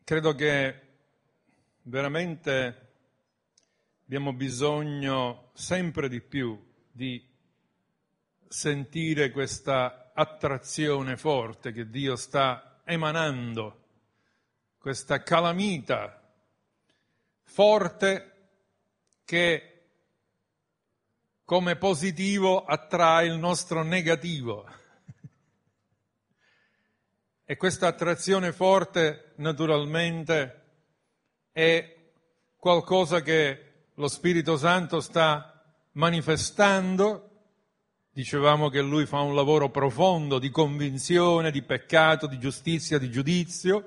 Credo che veramente abbiamo bisogno sempre di più di sentire questa attrazione forte che Dio sta emanando, questa calamita forte che come positivo attrae il nostro negativo. E questa attrazione forte, naturalmente, è qualcosa che lo Spirito Santo sta manifestando. Dicevamo che Lui fa un lavoro profondo di convinzione, di peccato, di giustizia, di giudizio.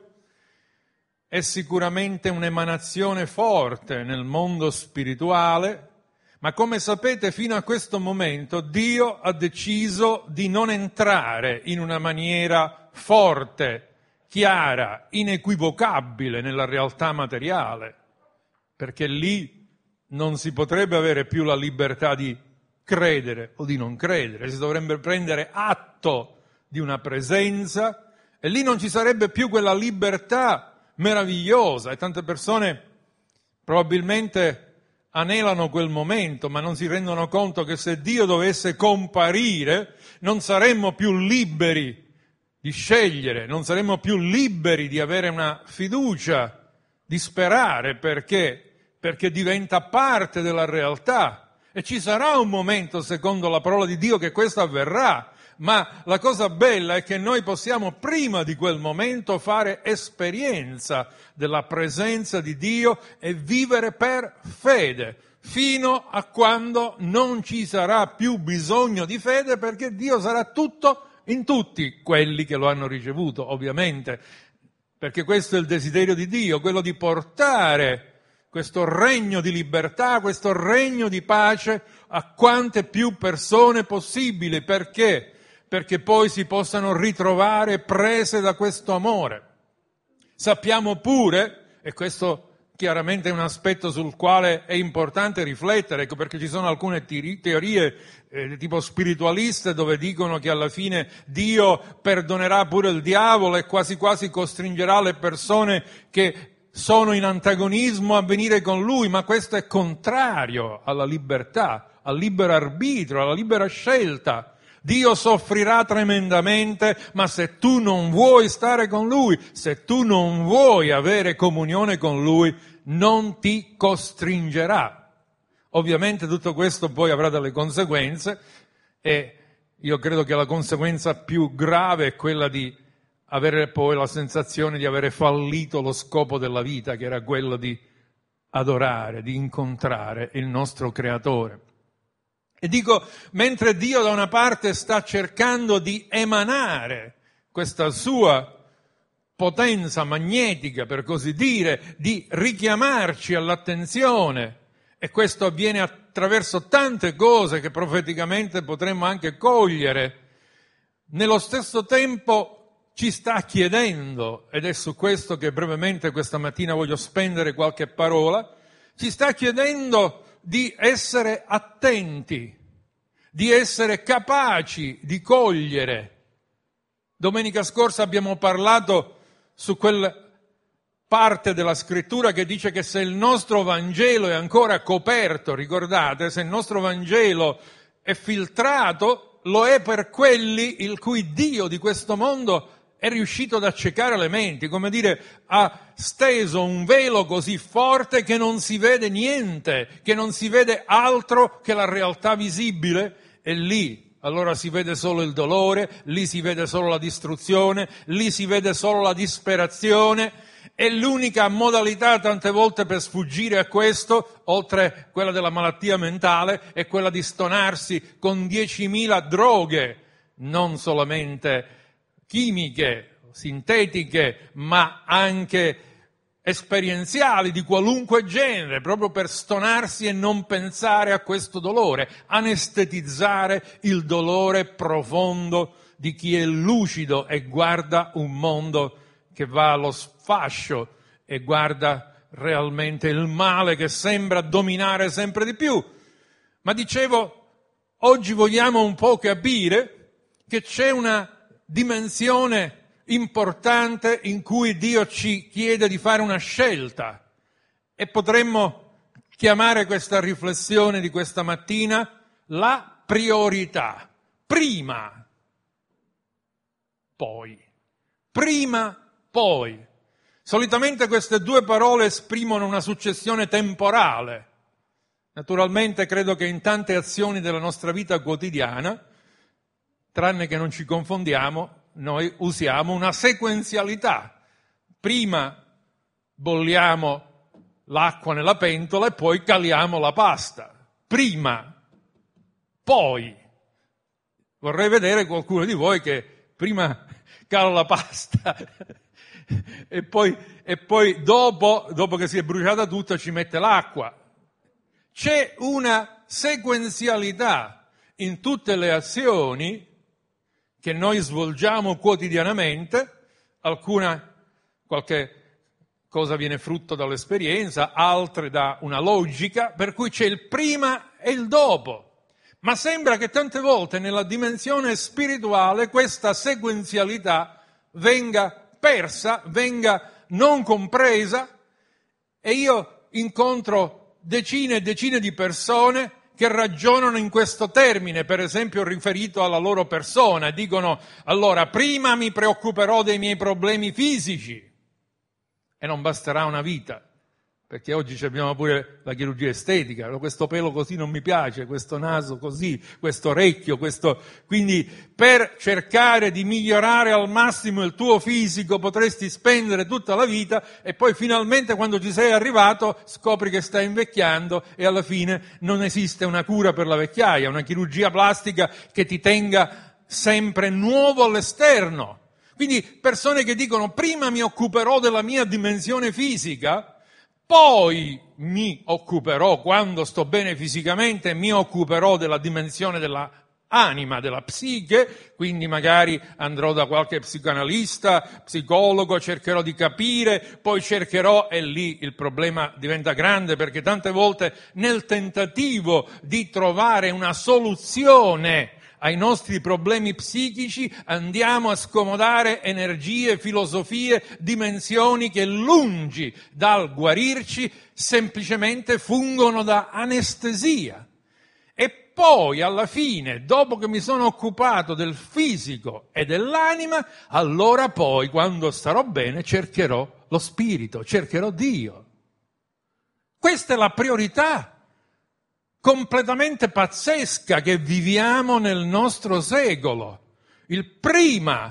È sicuramente un'emanazione forte nel mondo spirituale, ma come sapete fino a questo momento Dio ha deciso di non entrare in una maniera forte, chiara, inequivocabile nella realtà materiale, perché lì non si potrebbe avere più la libertà di credere o di non credere, si dovrebbe prendere atto di una presenza e lì non ci sarebbe più quella libertà meravigliosa e tante persone probabilmente anelano quel momento, ma non si rendono conto che se Dio dovesse comparire non saremmo più liberi di scegliere, non saremmo più liberi di avere una fiducia, di sperare, perché diventa parte della realtà. E ci sarà un momento, secondo la parola di Dio, che questo avverrà, ma la cosa bella è che noi possiamo prima di quel momento fare esperienza della presenza di Dio e vivere per fede, fino a quando non ci sarà più bisogno di fede, perché Dio sarà tutto in tutti quelli che lo hanno ricevuto, ovviamente, perché questo è il desiderio di Dio, quello di portare questo regno di libertà, questo regno di pace a quante più persone possibile. Perché? Perché poi si possano ritrovare prese da questo amore. Sappiamo pure, e questo chiaramente è un aspetto sul quale è importante riflettere, ecco perché ci sono alcune teorie tipo spiritualiste dove dicono che alla fine Dio perdonerà pure il diavolo e quasi quasi costringerà le persone che sono in antagonismo a venire con lui, ma questo è contrario alla libertà, al libero arbitrio, alla libera scelta. Dio soffrirà tremendamente, ma se tu non vuoi stare con Lui, se tu non vuoi avere comunione con Lui, non ti costringerà. Ovviamente tutto questo poi avrà delle conseguenze e io credo che la conseguenza più grave è quella di avere poi la sensazione di avere fallito lo scopo della vita, che era quello di adorare, di incontrare il nostro Creatore. E dico, mentre Dio da una parte sta cercando di emanare questa sua potenza magnetica, per così dire, di richiamarci all'attenzione, e questo avviene attraverso tante cose che profeticamente potremmo anche cogliere, nello stesso tempo ci sta chiedendo, ed è su questo che brevemente questa mattina voglio spendere qualche parola, ci sta chiedendo di essere attenti, di essere capaci di cogliere. Domenica scorsa abbiamo parlato su quella parte della scrittura che dice che se il nostro Vangelo è ancora coperto, ricordate, se il nostro Vangelo è filtrato, lo è per quelli il cui Dio di questo mondo è riuscito ad accecare le menti, come dire, ha steso un velo così forte che non si vede niente, che non si vede altro che la realtà visibile, e lì allora si vede solo il dolore, lì si vede solo la distruzione, lì si vede solo la disperazione, e l'unica modalità tante volte per sfuggire a questo, oltre quella della malattia mentale, è quella di stonarsi con 10.000 droghe, non solamente chimiche, sintetiche, ma anche esperienziali di qualunque genere, proprio per stonarsi e non pensare a questo dolore, anestetizzare il dolore profondo di chi è lucido e guarda un mondo che va allo sfascio e guarda realmente il male che sembra dominare sempre di più. Ma dicevo, oggi vogliamo un po' capire che c'è una dimensione importante in cui Dio ci chiede di fare una scelta. E potremmo chiamare questa riflessione di questa mattina la priorità. Prima, poi. Prima, poi. Solitamente queste due parole esprimono una successione temporale. Naturalmente credo che in tante azioni della nostra vita quotidiana, tranne che non ci confondiamo, noi usiamo una sequenzialità. Prima bolliamo l'acqua nella pentola e poi caliamo la pasta. Prima, poi. Vorrei vedere qualcuno di voi che prima cala la pasta e poi dopo che si è bruciata tutta ci mette l'acqua. C'è una sequenzialità in tutte le azioni che noi svolgiamo quotidianamente. Qualche cosa viene frutto dall'esperienza, altre da una logica, per cui c'è il prima e il dopo. Ma sembra che tante volte nella dimensione spirituale questa sequenzialità venga persa, venga non compresa, e io incontro decine e decine di persone che ragionano in questo termine, per esempio riferito alla loro persona. Dicono: allora, prima mi preoccuperò dei miei problemi fisici, e non basterà una vita. Perché oggi abbiamo pure la chirurgia estetica, questo pelo così non mi piace, questo naso così, questo orecchio, Quindi per cercare di migliorare al massimo il tuo fisico potresti spendere tutta la vita e poi finalmente quando ci sei arrivato scopri che stai invecchiando e alla fine non esiste una cura per la vecchiaia, una chirurgia plastica che ti tenga sempre nuovo all'esterno. Quindi persone che dicono: prima mi occuperò della mia dimensione fisica, poi mi occuperò, quando sto bene fisicamente, mi occuperò della dimensione della anima, della psiche, quindi magari andrò da qualche psicoanalista, psicologo, cercherò di capire, poi cercherò, e lì il problema diventa grande, perché tante volte nel tentativo di trovare una soluzione ai nostri problemi psichici andiamo a scomodare energie, filosofie, dimensioni che lungi dal guarirci semplicemente fungono da anestesia. E poi alla fine, dopo che mi sono occupato del fisico e dell'anima, allora poi quando starò bene cercherò lo spirito, cercherò Dio. Questa è la priorità completamente pazzesca che viviamo nel nostro secolo. Il prima,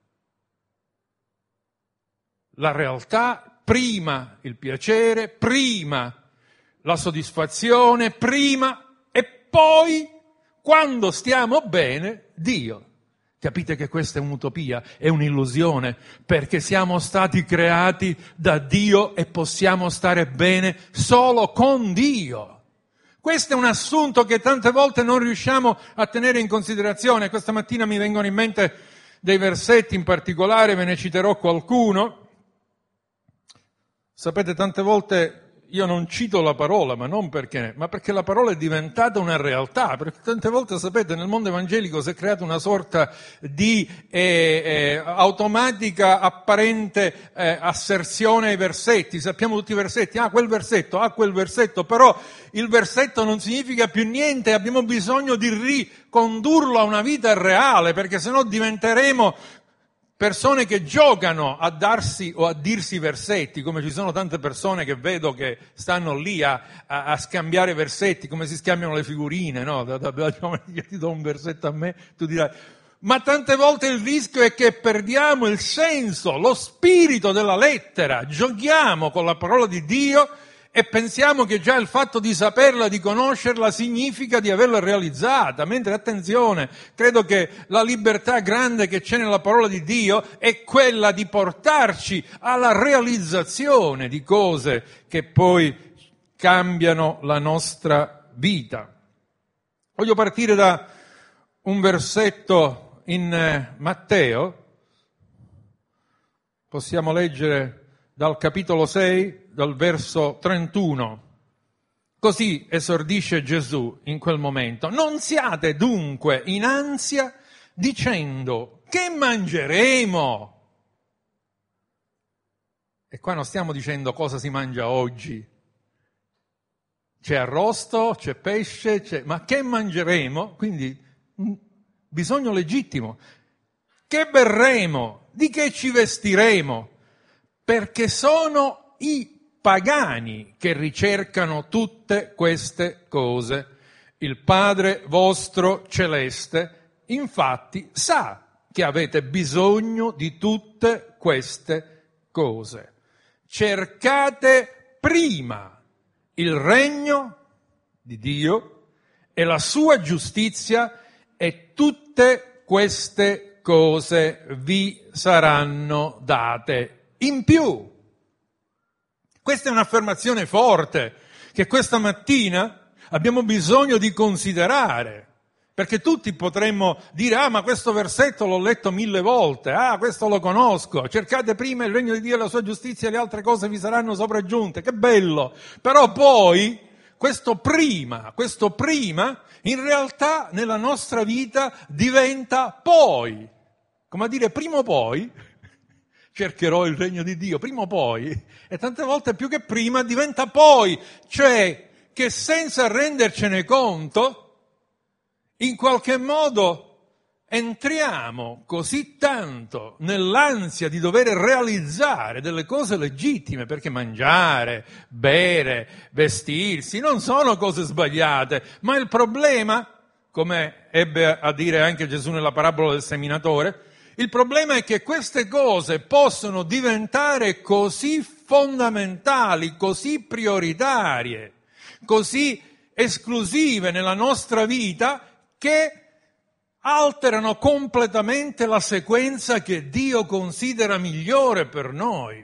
la realtà, prima il piacere, prima la soddisfazione, prima e poi, quando stiamo bene, Dio. Capite che questa è un'utopia, è un'illusione, perché siamo stati creati da Dio e possiamo stare bene solo con Dio. Questo è un assunto che tante volte non riusciamo a tenere in considerazione. Questa mattina mi vengono in mente dei versetti in particolare, ve ne citerò qualcuno. Sapete, tante volte io non cito la parola, ma perché la parola è diventata una realtà, perché tante volte, sapete, nel mondo evangelico si è creata una sorta di automatica, apparente asserzione ai versetti. Sappiamo tutti i versetti, quel versetto, però il versetto non significa più niente, abbiamo bisogno di ricondurlo a una vita reale, perché sennò diventeremo persone che giocano a darsi o a dirsi versetti, come ci sono tante persone che vedo che stanno lì a scambiare versetti, come si scambiano le figurine, no? Io ti do un versetto a me, tu dirai. Ma tante volte il rischio è che perdiamo il senso, lo spirito della lettera, giochiamo con la parola di Dio e pensiamo che già il fatto di saperla, di conoscerla, significa di averla realizzata. Mentre, attenzione, credo che la libertà grande che c'è nella parola di Dio è quella di portarci alla realizzazione di cose che poi cambiano la nostra vita. Voglio partire da un versetto in Matteo. Possiamo leggere dal capitolo 6, dal verso 31. Così esordisce Gesù in quel momento: non siate dunque in ansia dicendo: che mangeremo? E qua non stiamo dicendo cosa si mangia oggi. C'è arrosto, c'è pesce, ma che mangeremo? Quindi bisogno legittimo. Che berremo? Di che ci vestiremo? Perché sono i pagani che ricercano tutte queste cose. Il Padre vostro celeste, infatti, sa che avete bisogno di tutte queste cose. Cercate prima il regno di Dio e la sua giustizia e tutte queste cose vi saranno date in più. Questa è un'affermazione forte che questa mattina abbiamo bisogno di considerare, perché tutti potremmo dire: ma questo versetto l'ho letto 1000 volte, questo lo conosco, cercate prima il regno di Dio e la sua giustizia e le altre cose vi saranno sopraggiunte, che bello! Però poi questo prima in realtà nella nostra vita diventa poi, come a dire prima o poi cercherò il regno di Dio, prima o poi, e tante volte più che prima diventa poi, cioè che senza rendercene conto, in qualche modo entriamo così tanto nell'ansia di dover realizzare delle cose legittime, perché mangiare, bere, vestirsi non sono cose sbagliate, ma il problema, come ebbe a dire anche Gesù nella parabola del seminatore, il problema è che queste cose possono diventare così fondamentali, così prioritarie, così esclusive nella nostra vita che alterano completamente la sequenza che Dio considera migliore per noi.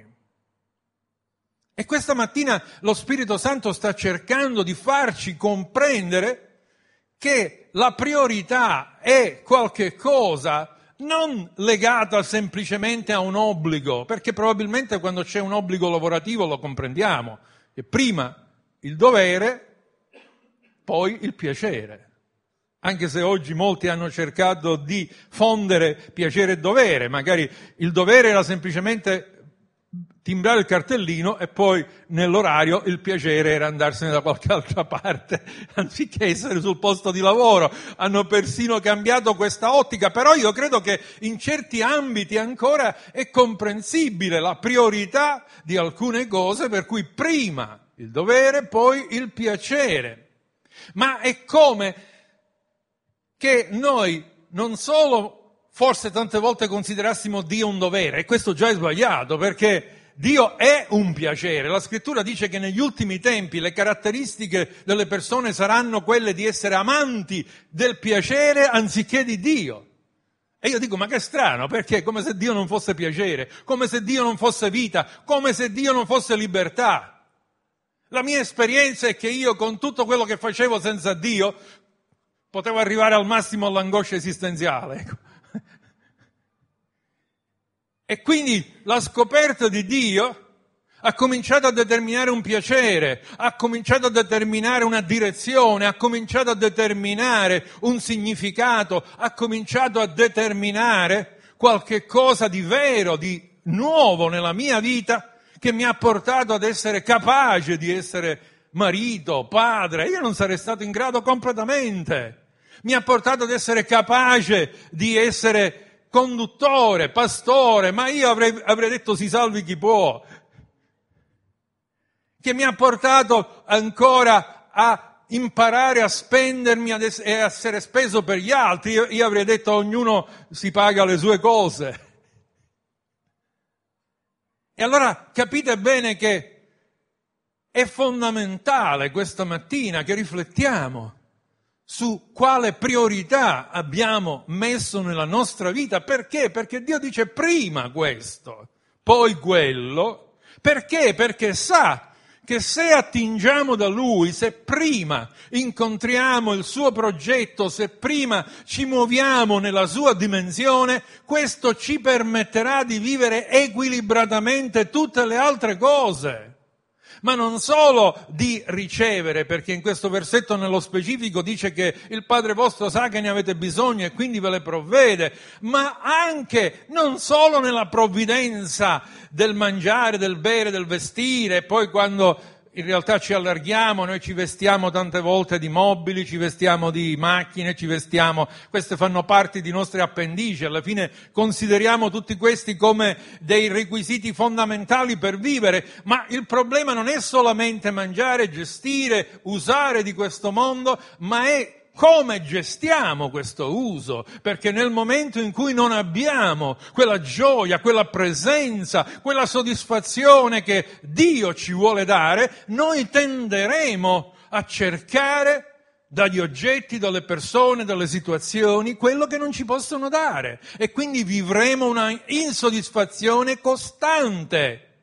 E questa mattina lo Spirito Santo sta cercando di farci comprendere che la priorità è qualche cosa non legata semplicemente a un obbligo, perché probabilmente quando c'è un obbligo lavorativo lo comprendiamo, che prima il dovere, poi il piacere. Anche se oggi molti hanno cercato di fondere piacere e dovere, magari il dovere era semplicemente timbrare il cartellino e poi nell'orario il piacere era andarsene da qualche altra parte, anziché essere sul posto di lavoro. Hanno persino cambiato questa ottica, però io credo che in certi ambiti ancora è comprensibile la priorità di alcune cose, per cui prima il dovere, poi il piacere. Ma è come che noi non solo forse tante volte considerassimo Dio un dovere, e questo già è sbagliato, perché Dio è un piacere. La Scrittura dice che negli ultimi tempi le caratteristiche delle persone saranno quelle di essere amanti del piacere anziché di Dio. E io dico, ma che strano, perché? Come se Dio non fosse piacere, come se Dio non fosse vita, come se Dio non fosse libertà. La mia esperienza è che io, con tutto quello che facevo senza Dio, potevo arrivare al massimo all'angoscia esistenziale, ecco. E quindi la scoperta di Dio ha cominciato a determinare un piacere, ha cominciato a determinare una direzione, ha cominciato a determinare un significato, ha cominciato a determinare qualche cosa di vero, di nuovo nella mia vita, che mi ha portato ad essere capace di essere marito, padre. Io non sarei stato in grado completamente. Mi ha portato ad essere capace di essere conduttore, pastore, ma io avrei detto si salvi chi può. Che mi ha portato ancora a imparare a spendermi e a essere speso per gli altri. Io avrei detto ognuno si paga le sue cose. E allora capite bene che è fondamentale questa mattina che riflettiamo su quale priorità abbiamo messo nella nostra vita. Perché? Perché Dio dice prima questo, poi quello. Perché? Perché sa che se attingiamo da Lui, se prima incontriamo il suo progetto, se prima ci muoviamo nella sua dimensione, questo ci permetterà di vivere equilibratamente tutte le altre cose. ma non solo di ricevere, perché in questo versetto nello specifico dice che il Padre vostro sa che ne avete bisogno e quindi ve le provvede, ma anche non solo nella provvidenza del mangiare, del bere, del vestire, poi quando in realtà ci allarghiamo, noi ci vestiamo tante volte di mobili, ci vestiamo di macchine, queste fanno parte di nostri appendici, alla fine consideriamo tutti questi come dei requisiti fondamentali per vivere, ma il problema non è solamente mangiare, gestire, usare di questo mondo, ma è come gestiamo questo uso, perché nel momento in cui non abbiamo quella gioia, quella presenza, quella soddisfazione che Dio ci vuole dare, noi tenderemo a cercare dagli oggetti, dalle persone, dalle situazioni, quello che non ci possono dare. E quindi vivremo una insoddisfazione costante.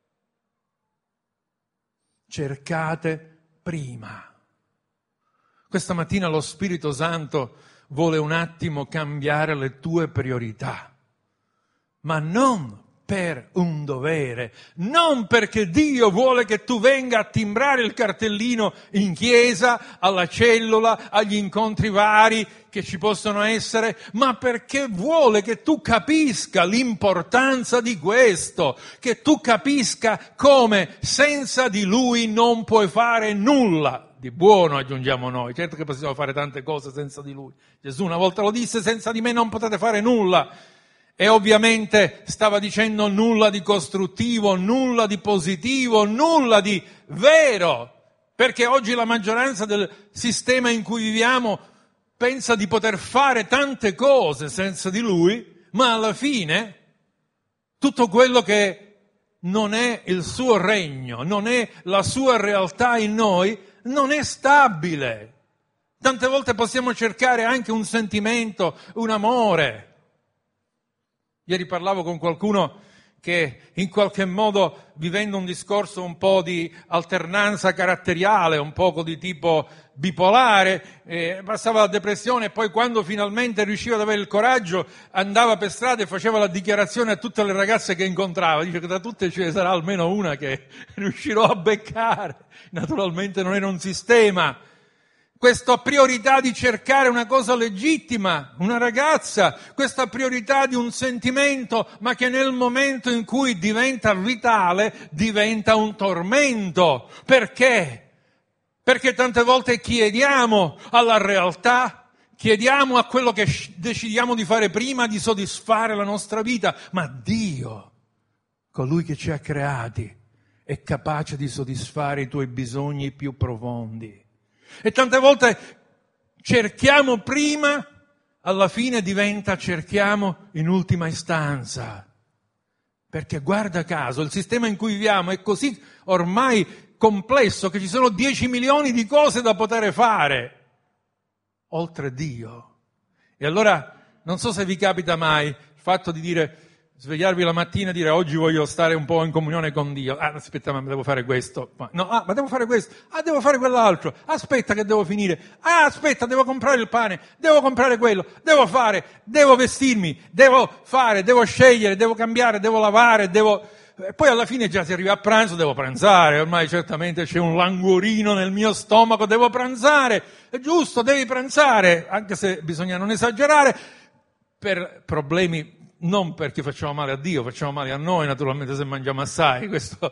Cercate prima. Questa mattina lo Spirito Santo vuole un attimo cambiare le tue priorità, ma non per un dovere, non perché Dio vuole che tu venga a timbrare il cartellino in chiesa, alla cellula, agli incontri vari che ci possono essere, ma perché vuole che tu capisca l'importanza di questo, che tu capisca come senza di Lui non puoi fare nulla. Di buono, aggiungiamo noi, certo che possiamo fare tante cose senza di Lui. Gesù una volta lo disse: senza di me non potete fare nulla. E ovviamente stava dicendo nulla di costruttivo, nulla di positivo, nulla di vero, perché oggi la maggioranza del sistema in cui viviamo pensa di poter fare tante cose senza di Lui, ma alla fine tutto quello che non è il suo regno, non è la sua realtà in noi, non è stabile. Tante volte possiamo cercare anche un sentimento, un amore. Ieri parlavo con qualcuno che in qualche modo, vivendo un discorso un po' di alternanza caratteriale, un poco di tipo bipolare, passava la depressione e poi quando finalmente riusciva ad avere il coraggio andava per strada e faceva la dichiarazione a tutte le ragazze che incontrava. Dice che da tutte ce ne sarà almeno una che riuscirò a beccare. Naturalmente non era un sistema. Questa priorità di cercare una cosa legittima, una ragazza, questa priorità di un sentimento, ma che nel momento in cui diventa vitale, diventa un tormento. Perché? Perché tante volte chiediamo alla realtà, chiediamo a quello che decidiamo di fare prima di soddisfare la nostra vita, ma Dio, colui che ci ha creati, è capace di soddisfare i tuoi bisogni più profondi. E tante volte cerchiamo prima, alla fine diventa cerchiamo in ultima istanza. Perché guarda caso, il sistema in cui viviamo è così ormai complesso che ci sono 10 milioni di cose da poter fare, oltre Dio. E allora, non so se vi capita mai il fatto di dire, svegliarvi la mattina e dire oggi voglio stare un po' in comunione con Dio. Aspetta, ma devo fare questo. No, ma devo fare questo. Devo fare quell'altro. Aspetta che devo finire. Aspetta, devo comprare il pane. Devo comprare quello. Devo fare. Devo vestirmi. Devo fare. Devo scegliere. Devo cambiare. Devo lavare. E poi alla fine già si arriva a pranzo, devo pranzare. Ormai certamente c'è un languorino nel mio stomaco. Devo pranzare. È giusto, devi pranzare. Anche se bisogna non esagerare. Per problemi, non perché facciamo male a Dio, facciamo male a noi naturalmente se mangiamo assai, questo.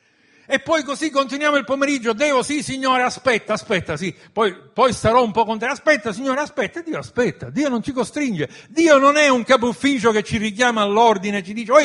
E poi così continuiamo il pomeriggio, sì Signore, aspetta, sì, poi starò un po' con te, aspetta Signore, aspetta, Dio non ci costringe, Dio non è un capo ufficio che ci richiama all'ordine, ci dice,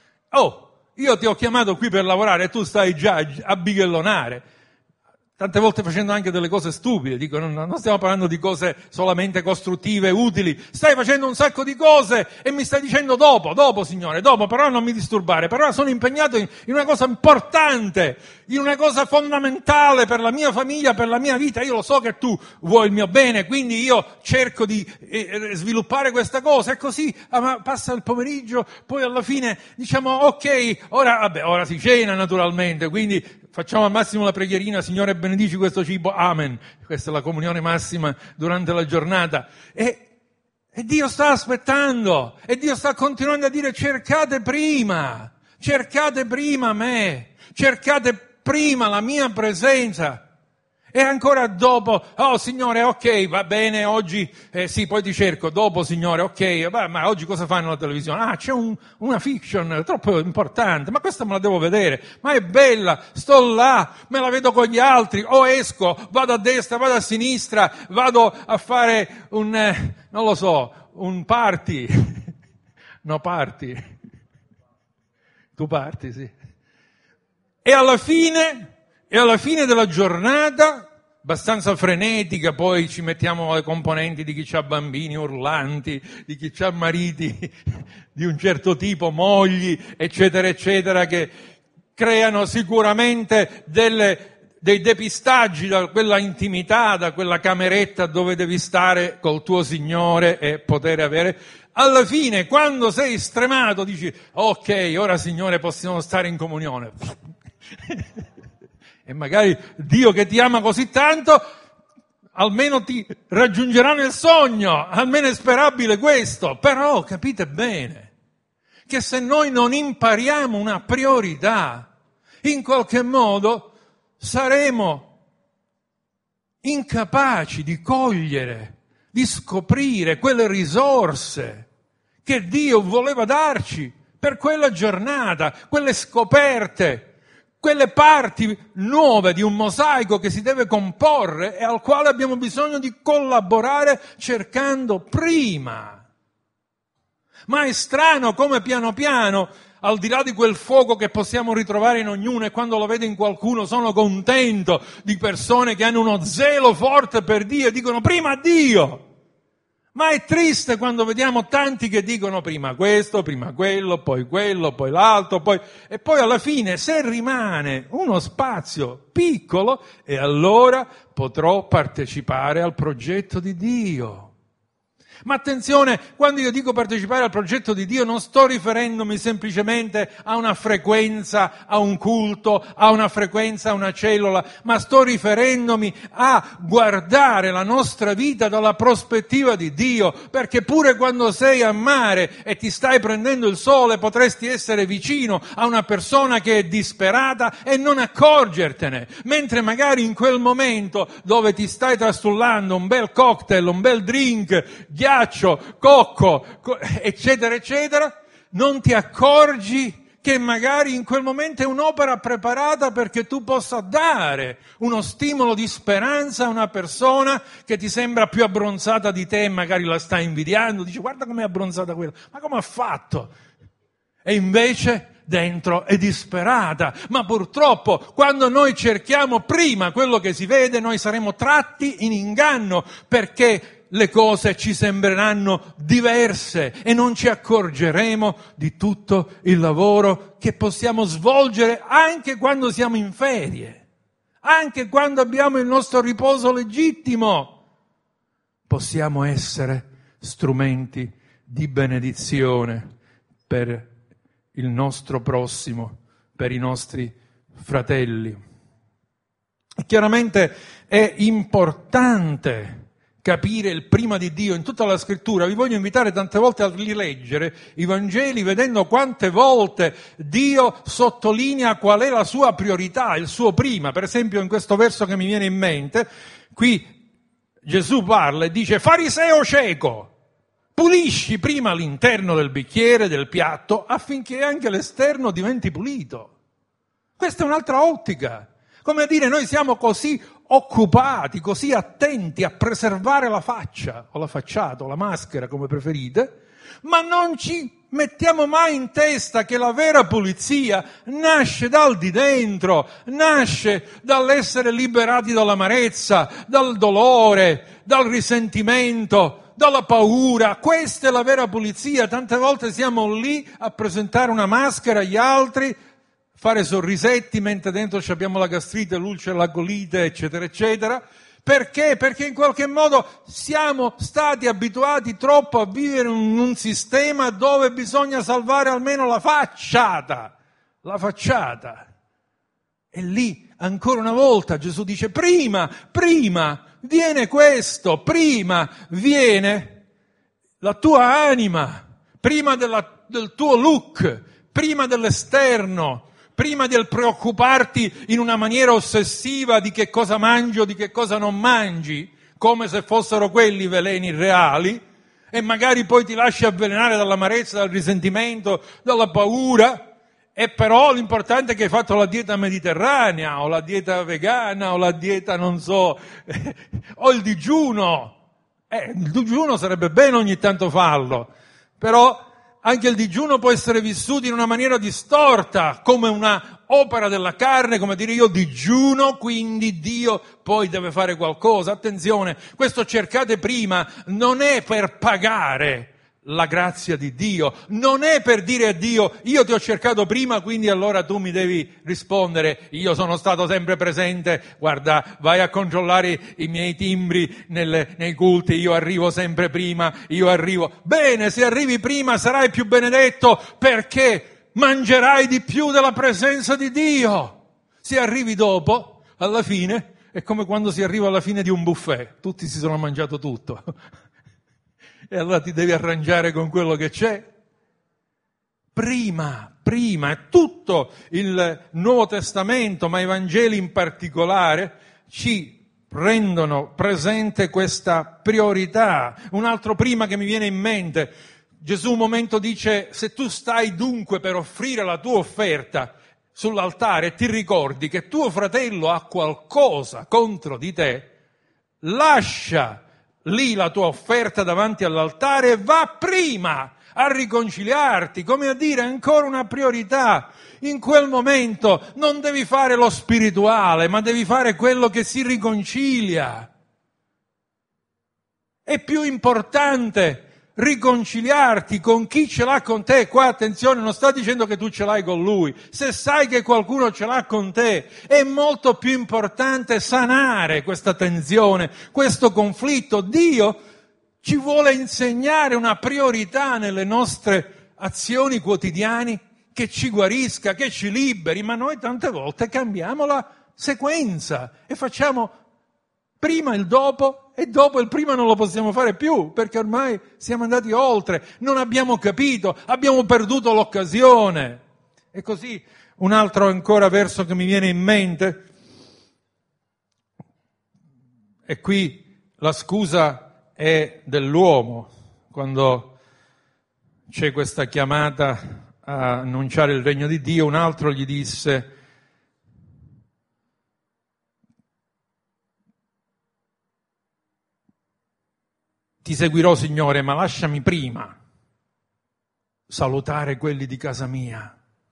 io ti ho chiamato qui per lavorare e tu stai già a bighellonare. Tante volte facendo anche delle cose stupide, dico, non stiamo parlando di cose solamente costruttive, utili, stai facendo un sacco di cose e mi stai dicendo dopo Signore, però non mi disturbare, però sono impegnato in una cosa importante, in una cosa fondamentale per la mia famiglia, per la mia vita, io lo so che tu vuoi il mio bene, quindi io cerco di sviluppare questa cosa e così passa il pomeriggio, poi alla fine diciamo ok, ora si cena naturalmente, quindi facciamo al massimo la preghierina, Signore benedici questo cibo, amen. Questa è la comunione massima durante la giornata. E Dio sta aspettando, e Dio sta continuando a dire cercate prima me, cercate prima la mia presenza. E ancora dopo, oh Signore, ok, va bene, oggi, sì, poi ti cerco, dopo Signore, ok, ma oggi cosa fanno alla televisione? Ah, c'è una fiction troppo importante, ma questa me la devo vedere, ma è bella, sto là, me la vedo con gli altri, o esco, vado a destra, vado a sinistra, vado a fare non lo so, un party. No, party. Tu parti, sì. E alla fine della giornata, abbastanza frenetica, poi ci mettiamo le componenti di chi ha bambini urlanti, di chi ha mariti di un certo tipo, mogli, eccetera, eccetera, che creano sicuramente dei depistaggi da quella intimità, da quella cameretta dove devi stare col tuo Signore e poter avere. Alla fine, quando sei stremato, dici, ok, ora Signore possiamo stare in comunione. E magari Dio che ti ama così tanto, almeno ti raggiungerà nel sogno, almeno è sperabile questo. Però capite bene che se noi non impariamo una priorità, in qualche modo saremo incapaci di cogliere, di scoprire quelle risorse che Dio voleva darci per quella giornata, quelle scoperte, quelle parti nuove di un mosaico che si deve comporre e al quale abbiamo bisogno di collaborare cercando prima. Ma è strano come piano piano, al di là di quel fuoco che possiamo ritrovare in ognuno, e quando lo vedo in qualcuno sono contento di persone che hanno uno zelo forte per Dio e dicono prima Dio. Ma è triste quando vediamo tanti che dicono prima questo, prima quello, poi l'altro, e poi alla fine se rimane uno spazio piccolo, e allora potrò partecipare al progetto di Dio. Ma attenzione, quando io dico partecipare al progetto di Dio non sto riferendomi semplicemente a una frequenza, a un culto, a una frequenza, a una cellula, ma sto riferendomi a guardare la nostra vita dalla prospettiva di Dio, perché pure quando sei a mare e ti stai prendendo il sole potresti essere vicino a una persona che è disperata e non accorgertene, mentre magari in quel momento dove ti stai trastullando un bel cocktail, un bel drink, ghiaccio, cocco, eccetera, eccetera, non ti accorgi che magari in quel momento è un'opera preparata perché tu possa dare uno stimolo di speranza a una persona che ti sembra più abbronzata di te e magari la sta invidiando, dici guarda com'è abbronzata quella, ma come ha fatto? E invece dentro è disperata. Ma purtroppo quando noi cerchiamo prima quello che si vede, noi saremo tratti in inganno, perché le cose ci sembreranno diverse e non ci accorgeremo di tutto il lavoro che possiamo svolgere anche quando siamo in ferie, anche quando abbiamo il nostro riposo legittimo. Possiamo essere strumenti di benedizione per il nostro prossimo, per i nostri fratelli. Chiaramente è importante capire il prima di Dio in tutta la scrittura. Vi voglio invitare tante volte a rileggere i Vangeli vedendo quante volte Dio sottolinea qual è la sua priorità, il suo prima. Per esempio in questo verso che mi viene in mente, qui Gesù parla e dice: fariseo cieco, pulisci prima l'interno del bicchiere, del piatto, affinché anche l'esterno diventi pulito. Questa è un'altra ottica. Come a dire, noi siamo così occupati, così attenti a preservare la faccia, o la facciata, o la maschera, come preferite, ma non ci mettiamo mai in testa che la vera pulizia nasce dal di dentro, nasce dall'essere liberati dall'amarezza, dal dolore, dal risentimento, dalla paura. Questa è la vera pulizia. Tante volte siamo lì a presentare una maschera agli altri, fare sorrisetti mentre dentro abbiamo la gastrite, l'ulcera, la colite, eccetera, eccetera. Perché? Perché in qualche modo siamo stati abituati troppo a vivere in un sistema dove bisogna salvare almeno la facciata. La facciata. E lì, ancora una volta, Gesù dice: prima viene questo, prima viene la tua anima, prima del tuo look, prima dell'esterno, prima del preoccuparti in una maniera ossessiva di che cosa mangi o di che cosa non mangi, come se fossero quelli veleni reali, e magari poi ti lasci avvelenare dall'amarezza, dal risentimento, dalla paura, e però l'importante è che hai fatto la dieta mediterranea, o la dieta vegana, o la dieta, non so, o il digiuno. Il digiuno sarebbe bene ogni tanto farlo, però anche il digiuno può essere vissuto in una maniera distorta, come una opera della carne, come dire io digiuno, quindi Dio poi deve fare qualcosa. Attenzione, questo cercate prima non è per pagare la grazia di Dio, non è per dire a Dio io ti ho cercato prima, quindi allora tu mi devi rispondere, io sono stato sempre presente, guarda, vai a controllare i miei timbri nei culti, io arrivo sempre prima, io arrivo. Bene, se arrivi prima sarai più benedetto perché mangerai di più della presenza di Dio. Se arrivi dopo, alla fine, è come quando si arriva alla fine di un buffet, tutti si sono mangiato tutto. E allora ti devi arrangiare con quello che c'è. Prima, e tutto il Nuovo Testamento, ma i Vangeli in particolare, ci rendono presente questa priorità. Un altro prima che mi viene in mente, Gesù un momento dice, se tu stai dunque per offrire la tua offerta sull'altare e ti ricordi che tuo fratello ha qualcosa contro di te, lascia lì la tua offerta davanti all'altare e va prima a riconciliarti, come a dire ancora una priorità. In quel momento non devi fare lo spirituale, ma devi fare quello che si riconcilia. È più importante riconciliarti con chi ce l'ha con te. Qua attenzione, non sta dicendo che tu ce l'hai con lui. Se sai che qualcuno ce l'ha con te, è molto più importante sanare questa tensione, questo conflitto. Dio ci vuole insegnare una priorità nelle nostre azioni quotidiane che ci guarisca, che ci liberi, ma noi tante volte cambiamo la sequenza e facciamo prima il dopo e dopo il prima non lo possiamo fare più perché ormai siamo andati oltre, non abbiamo capito, abbiamo perduto l'occasione. E così un altro ancora verso che mi viene in mente, e qui la scusa è dell'uomo, quando c'è questa chiamata a annunciare il regno di Dio, un altro gli disse: ti seguirò, Signore, ma lasciami prima salutare quelli di casa mia.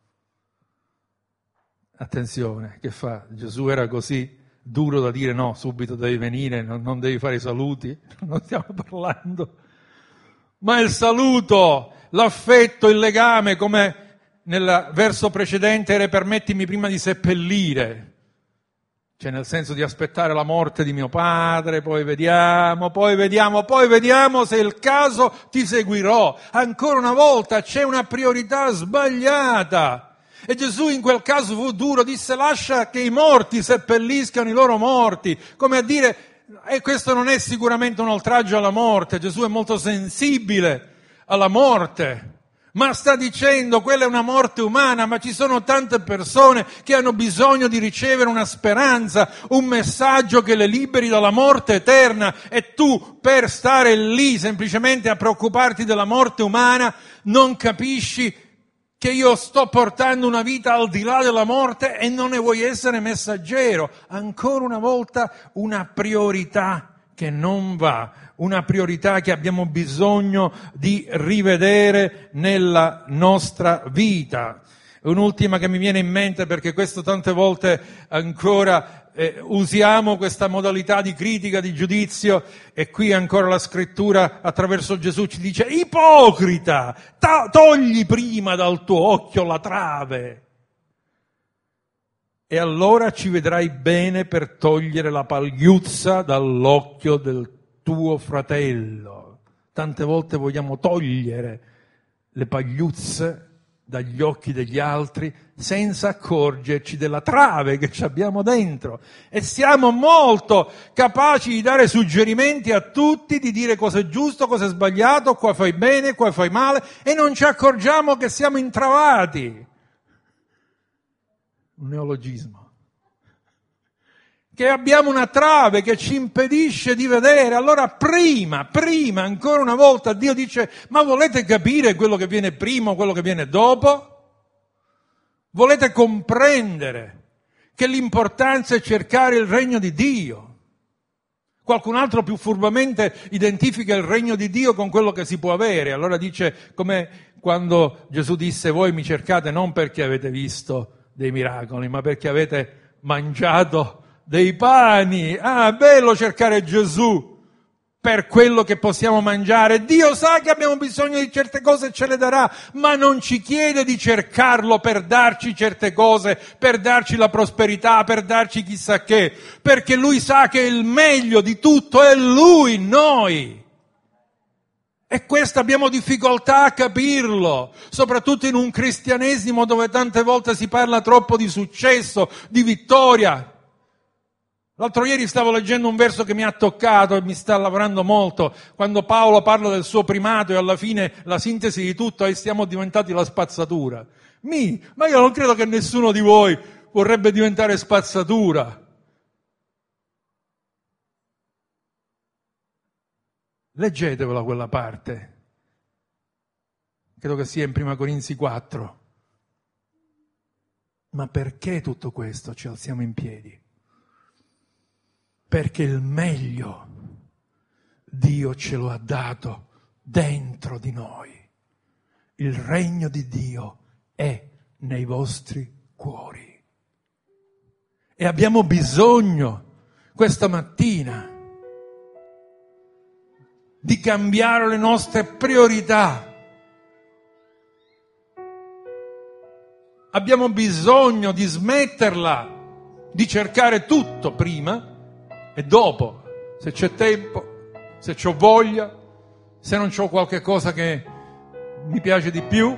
Attenzione, che fa? Gesù era così duro da dire no, subito devi venire, non devi fare i saluti, non stiamo parlando. Ma il saluto, l'affetto, il legame, come nel verso precedente era permettimi prima di seppellire. Cioè nel senso di aspettare la morte di mio padre, poi vediamo se è il caso ti seguirò. Ancora una volta c'è una priorità sbagliata. E Gesù in quel caso fu duro, disse lascia che i morti seppelliscano i loro morti. Come a dire, e questo non è sicuramente un oltraggio alla morte, Gesù è molto sensibile alla morte. Ma sta dicendo, quella è una morte umana, ma ci sono tante persone che hanno bisogno di ricevere una speranza, un messaggio che le liberi dalla morte eterna, e tu per stare lì semplicemente a preoccuparti della morte umana non capisci che io sto portando una vita al di là della morte e non ne vuoi essere messaggero. Ancora una volta una priorità che non va, una priorità che abbiamo bisogno di rivedere nella nostra vita. Un'ultima che mi viene in mente, perché questo tante volte ancora usiamo questa modalità di critica, di giudizio, e qui ancora la scrittura attraverso Gesù ci dice: ipocrita, togli prima dal tuo occhio la trave e allora ci vedrai bene per togliere la pagliuzza dall'occhio del tuo fratello. Tante volte vogliamo togliere le pagliuzze dagli occhi degli altri senza accorgerci della trave che ci abbiamo dentro, e siamo molto capaci di dare suggerimenti a tutti, di dire cosa è giusto, cosa è sbagliato, qua fai bene, qua fai male, e non ci accorgiamo che siamo intravati. un neologismo, che abbiamo una trave che ci impedisce di vedere. Allora prima, ancora una volta Dio dice: ma volete capire quello che viene prima o quello che viene dopo? Volete comprendere che l'importanza è cercare il regno di Dio? Qualcun altro più furbamente identifica il regno di Dio con quello che si può avere. Allora dice, come quando Gesù disse: voi mi cercate non perché avete visto dei miracoli, ma perché avete mangiato dei pani. Ah, bello cercare Gesù per quello che possiamo mangiare. Dio sa che abbiamo bisogno di certe cose e ce le darà, ma non ci chiede di cercarlo per darci certe cose, per darci la prosperità, per darci chissà che, perché Lui sa che il meglio di tutto è Lui, noi. E questo abbiamo difficoltà a capirlo, soprattutto in un cristianesimo dove tante volte si parla troppo di successo, di vittoria. L'altro ieri stavo leggendo un verso che mi ha toccato e mi sta lavorando molto, quando Paolo parla del suo primato e alla fine la sintesi di tutto è: siamo diventati la spazzatura. Ma io non credo che nessuno di voi vorrebbe diventare spazzatura. Leggetevela quella parte, credo che sia in 1 Corinzi 4. Ma perché tutto questo? Ci alziamo in piedi. Perché il meglio Dio ce lo ha dato dentro di noi. Il regno di Dio è nei vostri cuori. E abbiamo bisogno questa mattina di cambiare le nostre priorità. Abbiamo bisogno di smetterla di cercare tutto prima e dopo, se c'è tempo, se c'ho voglia, se non c'ho qualche cosa che mi piace di più.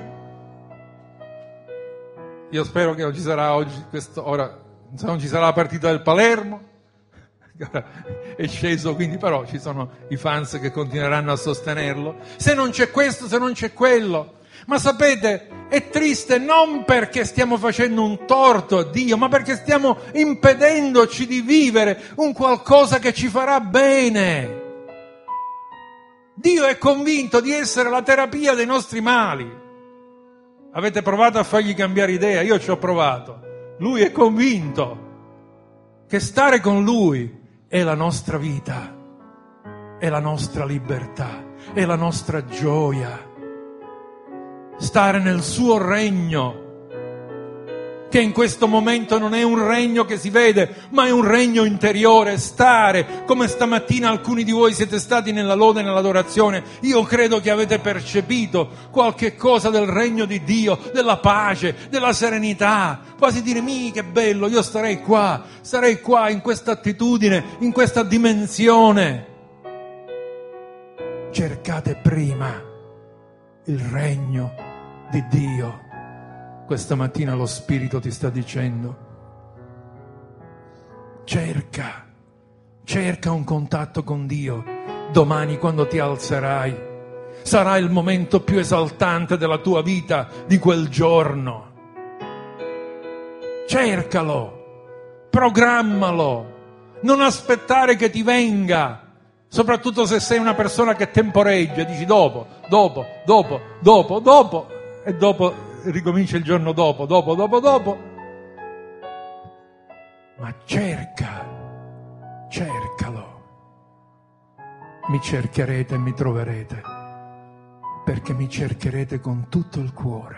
Io spero che non ci sarà oggi, ora non ci sarà la partita del Palermo, è sceso, quindi però ci sono i fans che continueranno a sostenerlo. Se non c'è questo, se non c'è quello. Ma sapete, è triste non perché stiamo facendo un torto a Dio, ma perché stiamo impedendoci di vivere un qualcosa che ci farà bene. Dio è convinto di essere la terapia dei nostri mali. Avete provato a fargli cambiare idea? Io ci ho provato. Lui è convinto che stare con Lui è la nostra vita, è la nostra libertà, è la nostra gioia. Stare nel suo regno, che in questo momento non è un regno che si vede, ma è un regno interiore. Stare, come stamattina alcuni di voi siete stati nella lode e nell'adorazione, io credo che avete percepito qualche cosa del regno di Dio, della pace, della serenità, quasi dire: che bello, io starei qua in questa attitudine, in questa dimensione. Cercate prima il regno di Dio. Questa mattina lo Spirito ti sta dicendo: cerca un contatto con Dio. Domani, quando ti alzerai, sarà il momento più esaltante della tua vita di quel giorno. Cercalo, programmalo, non aspettare che ti venga. Soprattutto se sei una persona che temporeggia, dici dopo, e dopo ricomincia il giorno dopo. Ma cercalo. Mi cercherete e mi troverete, perché mi cercherete con tutto il cuore.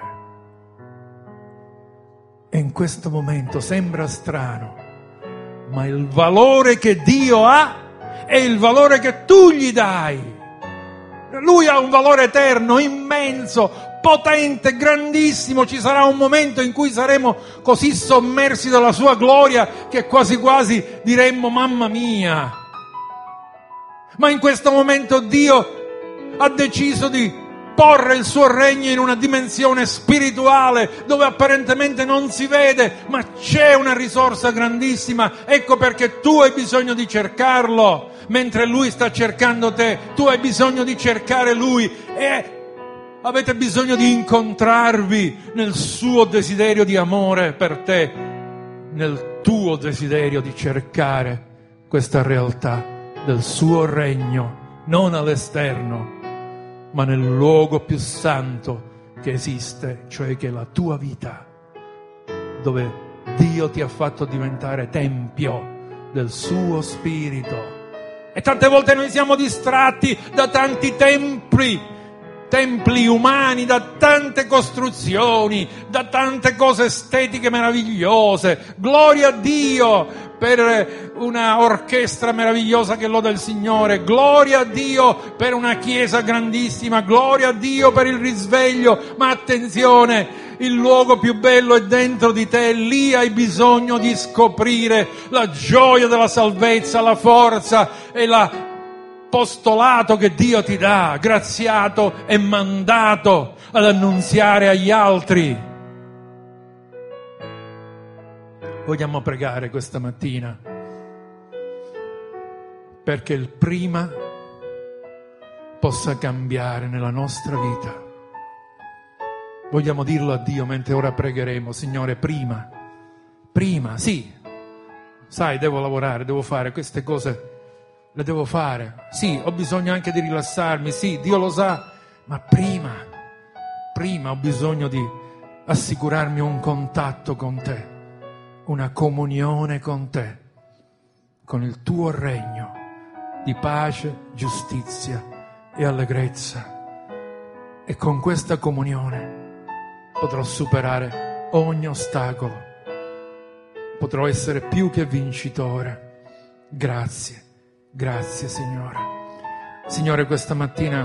E in questo momento sembra strano, ma il valore che Dio ha è il valore che tu gli dai. Lui ha un valore eterno, immenso, potente, grandissimo. Ci sarà un momento in cui saremo così sommersi dalla sua gloria che quasi quasi diremmo: mamma mia. Ma in questo momento Dio ha deciso di porre il suo regno in una dimensione spirituale dove apparentemente non si vede, ma c'è una risorsa grandissima. Ecco perché tu hai bisogno di cercarlo, mentre Lui sta cercando te. Tu hai bisogno di cercare Lui e avete bisogno di incontrarvi nel suo desiderio di amore per te. nel tuo desiderio di cercare questa realtà del suo regno, non all'esterno, ma nel luogo più santo che esiste, cioè che è la tua vita, dove Dio ti ha fatto diventare tempio del suo Spirito. E tante volte noi siamo distratti da tanti templi umani, da tante costruzioni, da tante cose estetiche meravigliose. Gloria a Dio per una orchestra meravigliosa che loda il Signore, gloria a Dio per una chiesa grandissima, gloria a Dio per il risveglio, ma attenzione, il luogo più bello è dentro di te, lì hai bisogno di scoprire la gioia della salvezza, la forza e l'apostolato che Dio ti dà, graziato e mandato ad annunziare agli altri. Vogliamo pregare questa mattina perché il prima possa cambiare nella nostra vita. Vogliamo dirlo a Dio mentre ora pregheremo. Signore, prima, sì, sai, devo lavorare, devo fare queste cose, le devo fare, sì, ho bisogno anche di rilassarmi, sì, Dio lo sa, ma prima ho bisogno di assicurarmi un contatto con te, una comunione con te, con il tuo regno di pace, giustizia e allegrezza. E con questa comunione potrò superare ogni ostacolo, potrò essere più che vincitore. Grazie Signore. Signore, questa mattina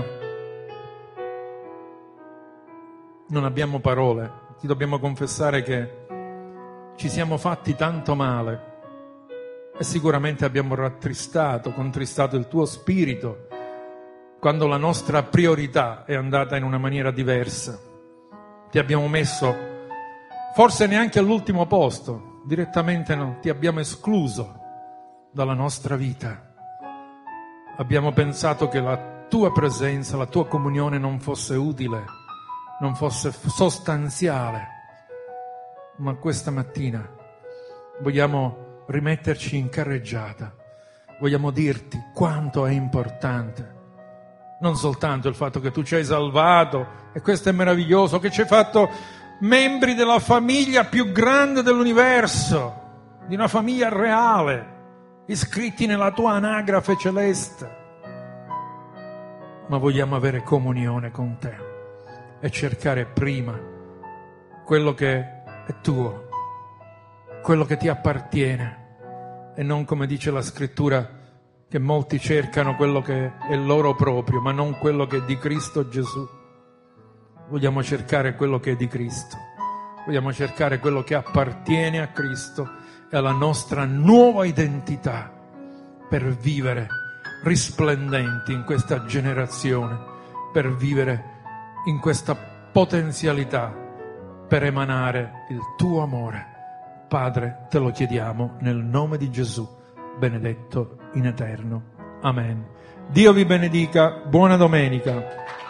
non abbiamo parole, ti dobbiamo confessare che ci siamo fatti tanto male e sicuramente abbiamo contristato il tuo spirito quando la nostra priorità è andata in una maniera diversa. Ti abbiamo messo forse neanche all'ultimo posto, direttamente no, ti abbiamo escluso dalla nostra vita. Abbiamo pensato che la tua presenza, la tua comunione non fosse utile, non fosse sostanziale. Ma questa mattina vogliamo rimetterci in carreggiata, vogliamo dirti quanto è importante, non soltanto il fatto che tu ci hai salvato, e questo è meraviglioso, che ci hai fatto membri della famiglia più grande dell'universo, di una famiglia reale, iscritti nella tua anagrafe celeste, ma vogliamo avere comunione con te e cercare prima quello che è tuo, quello che ti appartiene, e non, come dice la scrittura, che molti cercano quello che è loro proprio, ma non quello che è di Cristo Gesù. Vogliamo cercare quello che è di Cristo, vogliamo cercare quello che appartiene a Cristo e alla nostra nuova identità, per vivere risplendenti in questa generazione, per vivere in questa potenzialità, per emanare il tuo amore. Padre, te lo chiediamo nel nome di Gesù, benedetto in eterno. Amen. Dio vi benedica, buona domenica.